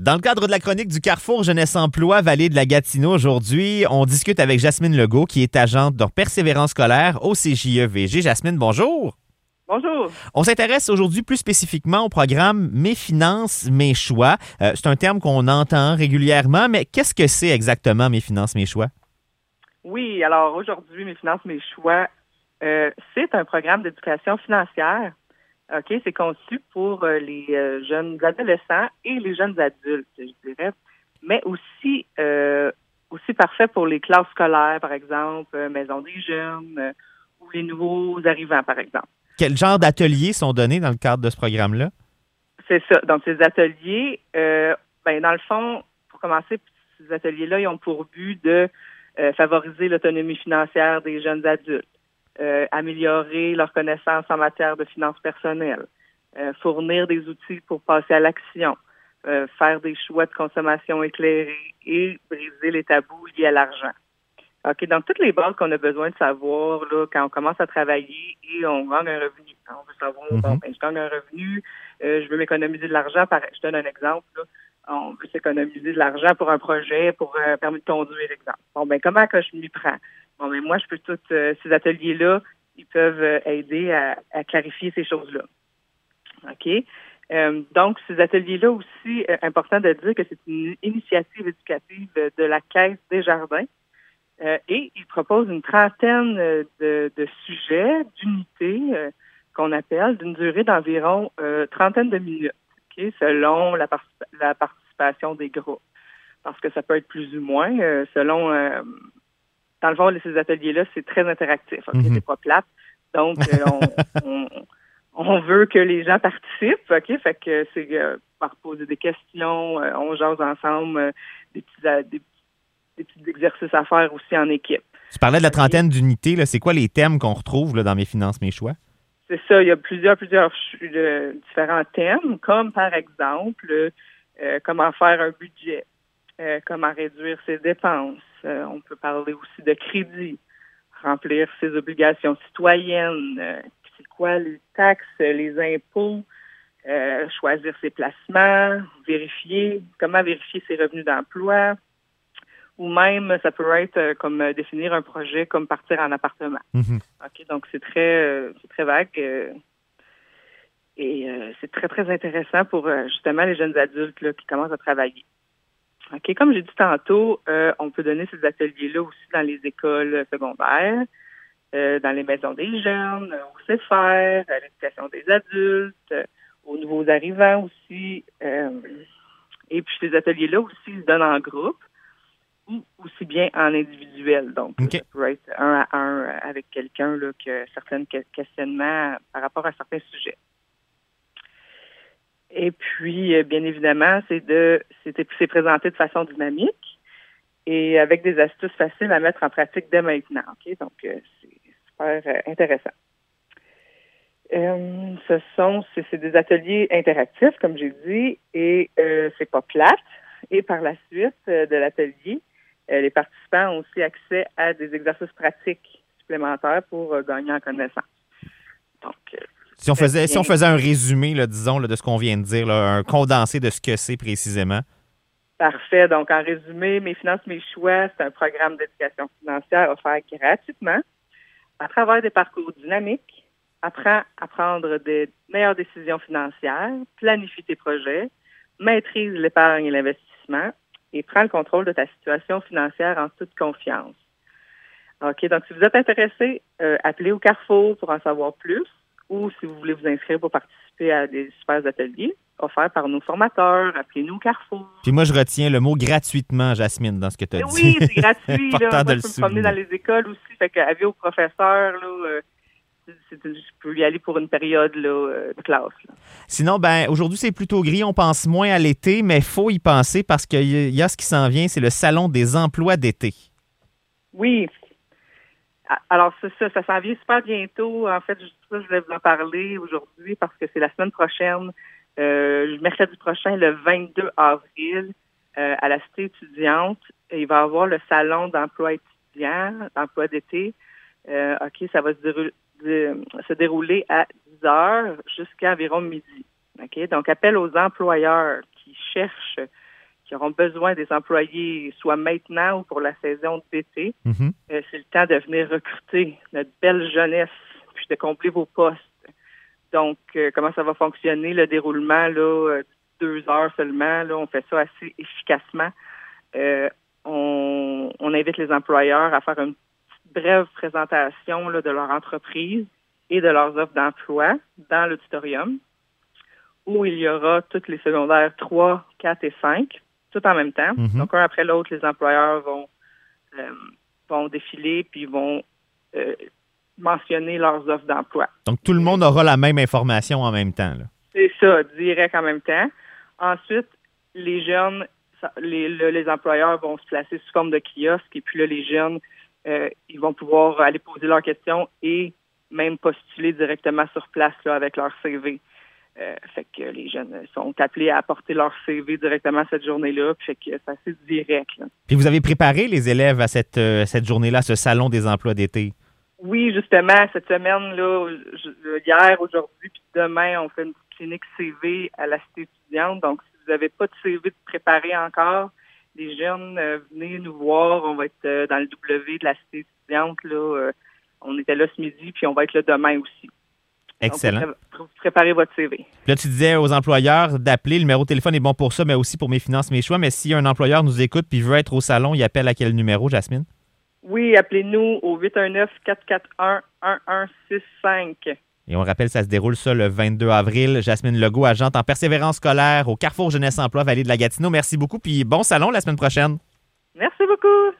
Dans le cadre de la chronique du Carrefour Jeunesse Emploi Vallée de la Gatineau, aujourd'hui, on discute avec Jasmine Legault, qui est agente de persévérance scolaire au CJEVG. Jasmine, bonjour. Bonjour. On s'intéresse aujourd'hui plus spécifiquement au programme Mes finances, mes choix. C'est un terme qu'on entend régulièrement, mais qu'est-ce que c'est exactement Mes finances, mes choix? Oui, alors aujourd'hui, Mes finances, mes choix, c'est un programme d'éducation financière. OK, c'est conçu pour les jeunes adolescents et les jeunes adultes, je dirais, mais aussi parfait pour les classes scolaires, par exemple, maison des jeunes ou les nouveaux arrivants, par exemple. Quel genre d'ateliers sont donnés dans le cadre de ce programme-là? C'est ça. Donc, ces ateliers, dans le fond, pour commencer, ces ateliers-là, ils ont pour but de favoriser l'autonomie financière des jeunes adultes, améliorer leurs connaissances en matière de finances personnelles, fournir des outils pour passer à l'action, faire des choix de consommation éclairés et briser les tabous liés à l'argent. OK, donc toutes les bases qu'on a besoin de savoir là, quand on commence à travailler et on gagne un revenu. On veut savoir, je gagne un revenu, je veux m'économiser de l'argent. Je donne un exemple. Là. On veut s'économiser de l'argent pour un projet, pour un permis de conduire, exemple. Comment que je m'y prends? Moi, je peux tous ces ateliers-là, ils peuvent aider à clarifier ces choses-là. OK? Donc, ces ateliers-là aussi, important de dire que c'est une initiative éducative de la Caisse des Jardins. Et il propose une trentaine de sujets, d'unités qu'on appelle, d'une durée d'environ trentaine de minutes, okay, selon la participation des groupes. Parce que ça peut être plus ou moins, selon... dans le fond, ces ateliers-là, c'est très interactif, okay, c'est pas plate. Donc, on veut que les gens participent, OK? Fait que c'est par poser des questions, on jase ensemble, des petits exercices à faire aussi en équipe. Tu parlais de la trentaine d'unités. Là. C'est quoi les thèmes qu'on retrouve là, dans Mes finances, mes choix? C'est ça. Il y a plusieurs différents thèmes, comme par exemple comment faire un budget, comment réduire ses dépenses. On peut parler aussi de crédit, remplir ses obligations citoyennes, c'est quoi les taxes, les impôts, choisir ses placements, comment vérifier ses revenus d'emploi. Ou même, ça peut être comme définir un projet comme partir en appartement. Mm-hmm. OK, donc c'est très vague et c'est très, très intéressant pour justement les jeunes adultes là, qui commencent à travailler. OK, comme j'ai dit tantôt, on peut donner ces ateliers-là aussi dans les écoles secondaires, dans les maisons des jeunes, au CFR, à l'éducation des adultes, aux nouveaux arrivants aussi. Et puis ces ateliers-là aussi, ils se donnent en groupe. Ou aussi bien en individuel. Donc, okay. Ça peut être un à un avec quelqu'un là, qui a certains questionnements par rapport à certains sujets. Et puis, bien évidemment, c'est présenté de façon dynamique et avec des astuces faciles à mettre en pratique dès maintenant. OK? Donc, c'est super intéressant. C'est des ateliers interactifs, comme j'ai dit, et c'est pas plate. Et par la suite de l'atelier, les participants ont aussi accès à des exercices pratiques supplémentaires pour gagner en connaissance. Donc, si on faisait un résumé, là, disons, là, de ce qu'on vient de dire, là, un condensé de ce que c'est précisément. Parfait. Donc, en résumé, Mes finances, mes choix, c'est un programme d'éducation financière offert gratuitement à travers des parcours dynamiques. Apprends à prendre des meilleures décisions financières, planifie tes projets, maîtrise l'épargne et l'investissement, et prends le contrôle de ta situation financière en toute confiance. OK, donc si vous êtes intéressé, appelez au Carrefour pour en savoir plus ou si vous voulez vous inscrire pour participer à des super ateliers offerts par nos formateurs, appelez-nous au Carrefour. Puis moi, je retiens le mot gratuitement, Jasmine, dans ce que tu as dit. Oui, c'est gratuit. Là. Moi, je peux me promener dans les écoles aussi. Fait qu'avis aux professeurs, là, je peux y aller pour une période là, de classe. Là. Sinon, aujourd'hui, c'est plutôt gris. On pense moins à l'été, mais il faut y penser parce qu'il y a ce qui s'en vient, c'est le Salon des emplois d'été. Oui. Alors, ça s'en vient super bientôt. En fait, je voulais vous en parler aujourd'hui parce que c'est la semaine prochaine, mercredi prochain, le 22 avril, à la Cité étudiante. Il va y avoir le Salon d'emploi étudiant, d'emploi d'été. OK, ça va se dérouler à 10 heures jusqu'à environ midi. OK? Donc, appel aux employeurs qui cherchent qui auront besoin des employés, soit maintenant ou pour la saison d'été. Mhm. C'est le temps de venir recruter notre belle jeunesse, puis de combler vos postes. Donc, comment ça va fonctionner, le déroulement, là, 2 heures seulement, là, on fait ça assez efficacement. On invite les employeurs à faire une petite brève présentation là, de leur entreprise et de leurs offres d'emploi dans l'auditorium, où il y aura tous les secondaires 3, 4 et 5, tout en même temps. Mhm. Donc, un après l'autre, les employeurs vont défiler puis vont mentionner leurs offres d'emploi. Donc, tout le monde aura la même information en même temps, là. C'est ça, direct en même temps. Ensuite, les jeunes, les employeurs vont se placer sous forme de kiosque et puis là, les jeunes, ils vont pouvoir aller poser leurs questions et même postuler directement sur place là, avec leur CV. Fait que les jeunes sont appelés à apporter leur CV directement cette journée-là. Fait que c'est assez direct. Là. Puis vous avez préparé les élèves à cette journée-là, ce salon des emplois d'été? Oui, justement, cette semaine, là, hier, aujourd'hui, puis demain, on fait une petite clinique CV à la Cité étudiante. Donc, si vous n'avez pas de CV préparé encore, les jeunes, venez nous voir. On va être dans le W de la Cité étudiante. Là, on était là ce midi, puis on va être là demain aussi. Excellent. Donc, préparez votre CV. Puis là, tu disais aux employeurs d'appeler. Le numéro de téléphone est bon pour ça, mais aussi pour Mes finances, mes choix. Mais si un employeur nous écoute puis veut être au salon, il appelle à quel numéro, Jasmine? Oui, appelez-nous au 819-441-1165. Et on rappelle, ça se déroule ça le 22 avril. Jasmine Legault, agente en persévérance scolaire au Carrefour Jeunesse Emploi Vallée de la Gatineau. Merci beaucoup, puis bon salon la semaine prochaine. Merci beaucoup.